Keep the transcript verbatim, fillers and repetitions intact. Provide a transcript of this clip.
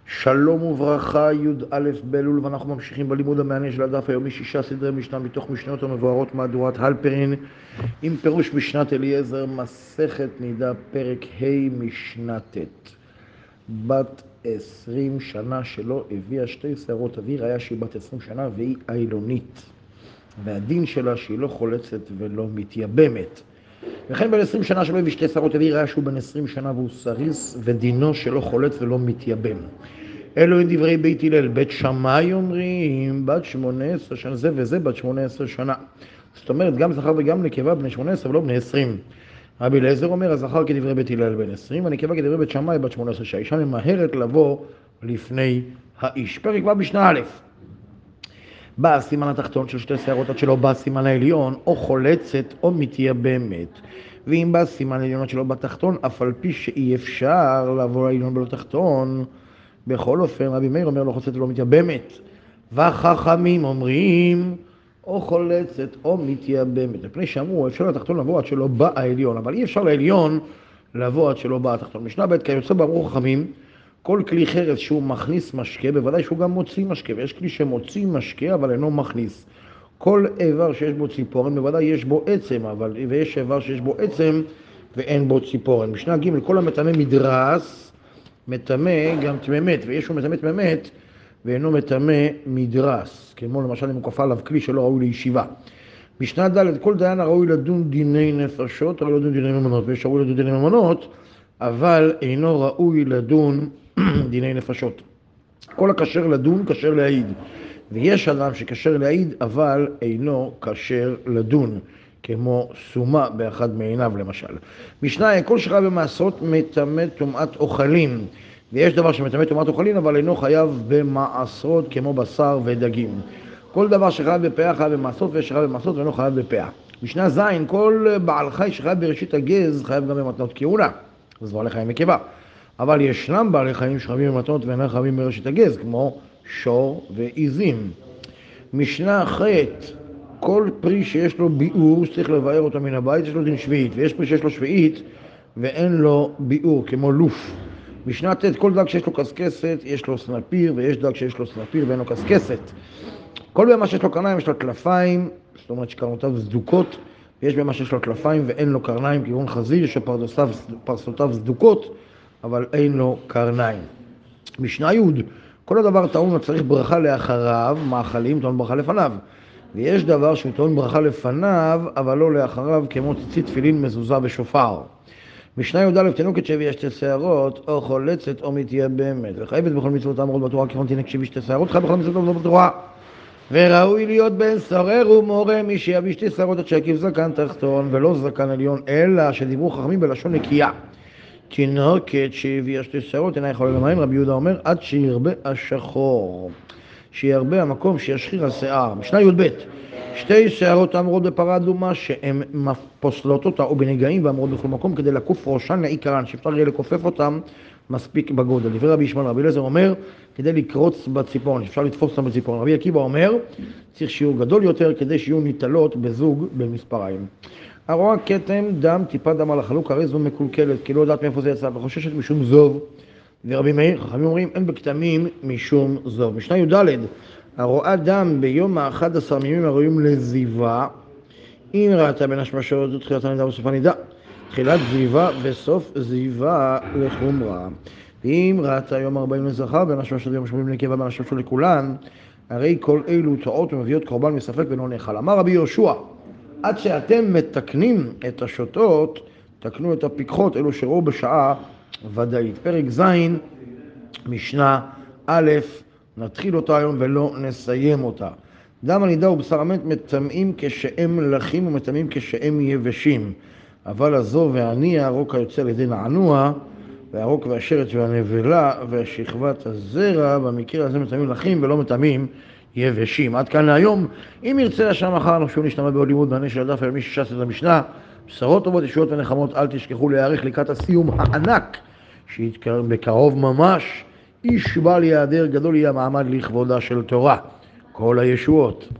שלום וברכה, י"א באלול, ואנחנו ממשיכים בלימוד המעניין של הדף היומי, שישה סדרי משנה מתוך משנות המבוארות מהדורת הלפרין, עם פירוש משנת אליעזר, מסכת נידה, פרק ה' משנה ט'. בת עשרים שנה שלא הביאה שתי שערות אוויר, היה שהיא בת עשרים שנה והיא אילונית, והדין שלה שהיא לא חולצת ולא מתייבמת. וכן בין עשרים שנה שלא הביא שתי שערות אוויר, היה שהוא בן עשרים שנה והוא סריס, ודינו שלא חולץ ולא מתייבם. אלו הם דברי בית הלל. בית שמאי אומרים בת שמונה עשרה שנה, זה וזה בת שמונה עשרה שנה. זאת אומרת, גם זכר וגם נקבה בני שמונה עשרה ולא בני עשרים. רבי אליעזר אומר, הזכר כדברי בית הלל בן עשרים, והנקבה כדברי בית שמאי בת שמונה עשרה, שהאישה ממהרת לבוא לפני האיש. פרק ו' משנה א'. בא הסימן התחתון של שתי שערות עד שלא בא הסימן העליון, או חולצת או מתייבמת. ואם בא הסימן העליון עד שלא בא תחתון, אף על פי שאי אפשר לעבור העליון בלא תחתון, בכל אופן רבי מאיר אומר לא חולצת ולא מתייבמת. והחכמים אומרים או חולצת או מתייבמת. לפני שאמרו אפשר לתחתון לבוא עד שלא בא העליון, אבל אי אפשר לעליון לבוא עד שלא בא התחתון. משנה ב' כיוצא באמרו חכמים, כל כלי חרס שהוא מכניס משקה, בוודאי שהוא גם מוציא משקה, ויש כלי שמוציא משקה אבל אינו מכניס. כל איבר שיש בו ציפורן, בוודאי יש בו עצם, אבל ויש איבר שיש בו עצם ואין בו ציפורן. משנה ג' כל המטמא מדרס, מטמא גם תממת, ויש הוא מטמא תממת ואינו מטמא מדרס, כמו למשל אם הוא כפה עליו כלי שלא ראוי לישיבה. משנה ד' כל דיין הראוי לדון דיני נפשות, ראוי לדון דיני ממונות, ויש ראוי לדון דיני ממונות, אבל אינו ראוי לדון דיני נפשות. כל הכשר לדון, כשר להעיד. ויש אדם שכשר להעיד, אבל אינו כשר לדון, כמו סומה באחד מעיניו למשל. משנה, כל שחייב במעשרות מטמא טומאת אוכלים. ויש דבר שמטמא טומאת אוכלים, אבל אינו חייב במעשרות כמו בשר ודגים. כל דבר שחייב בפאה חייב במעשרות, ויש שחייב במעשרות ואינו חייב בפאה. משנה ז' כל בעל חי שחייב בראשית הגז, חייב גם במתנות כהונה. אז בעלי חיים נקבה. אבל ישנם בעלי חיים שחייבים במתנות ואינם חייבים בראשית הגז, כמו שור ועיזים. משנה ח' כל פרי שיש לו ביאור, שצריך לבאר אותו מן הבית, יש לו דין שביעית, ויש פרי שיש לו שביעית ואין לו ביאור, כמו לוף. משנה ט' כל דג שיש לו קסקסת, יש לו סנפיר, ויש דג שיש לו סנפיר ואין לו קסקסת. כל בהמה שיש לו קרניים, יש לו טלפיים, זאת אומרת שקרנותיו סדוקות, ויש בהמה שיש לו טלפיים ואין לו קרניים, כגון חזיר שפרסותיו סדוקות, אבל אין לו קרניים. משנה י' כל הדבר טעון וצריך ברכה לאחריו, מאכלים טעון ברכה לפניו. ויש דבר שהוא טעון ברכה לפניו, אבל לא לאחריו, כמו ציצית תפילין, מזוזה ושופר. משנה י"א תינוקת שהביאה שתי שערות, או חולצת או מתייבמת, וחייבת בכל מצוות האמורות בתורה, כגון תינוק שהביא שתי שערות, חייב בכל מצוות האמורות בתורה. וראוי להיות בן סורר ומורה, מי שיביא שתי שערות עד שיקיף זקן תחתון ולא זקן עליון, אלא שדיברו חכמים בלשון נקייה. תינוקת שהביאה שתי שערות אינה יכולה למים, רבי יהודה אומר, עד שירבה השחור, שירבה המקום שישחיר השיער. משנה י"ב שתי שערות אמורות בפרה אדומה שהן פוסלות אותה או בנגעים ואמורות בכל מקום כדי לקוף ראשן לעיקרן, שאפשר יהיה לכופף אותם מספיק בגודל. דברי רבי ישמעאל, רבי אליעזר אומר כדי לקרוץ בציפורן, אפשר לתפוס אותם בציפורן. רבי עקיבא אומר צריך שיעור גדול יותר כדי שיהיו ניטלות בזוג במספריים. הרואה כתם דם, טיפה דם על החלוק, הרי זו מקולקלת, כי לא יודעת מאיפה זה יצא, וחוששת משום זוב. ורבי מאיר, חכמים אומרים, אין בכתמים משום זוב. משנה י"ד, הרואה דם ביום ה-אחד עשר מימים הראויים לזיבה, אם ראתה בין השמשות, זו תחילת הנידה וסוף הנידה. תחילת זיבה וסוף זיבה לחומרה. ואם ראתה יום ארבעים לזכר, בין השמשות ויום שמונים לנקבה, בין השמשות לכולן, הרי כל אלו טועות ומביאות קורבן מספק ולא נאכל. אמר רבי יהושע, עד שאתם מתקנים את השוטות, תקנו את הפיקחות, אלו שראו בשעה ודאית. פרק ז' משנה א', נתחיל אותה היום ולא נסיים אותה. דם הנידה ובשר המת מטמאים כשהם מלכים ומטמאים כשהם יבשים. אבל הזו והני הרוק היוצא על ידי נענוע, והרוק והשרץ והנבלה והשכבת הזרע, במקרה הזה מטמאים מלכים ולא מטמאים יבשים. עד כאן להיום. אם ירצה השם מחר נשוב נשתמע בעוד לימוד מענה של הדף היומי שישה סדרי משנה. בשורות טובות, ישועות ונחמות, אל תשכחו להיערך לקראת הסיום הענק שיתקרב בקרוב ממש. איש בל יעדר, גדול יהיה המעמד לכבודה של תורה. כל הישועות.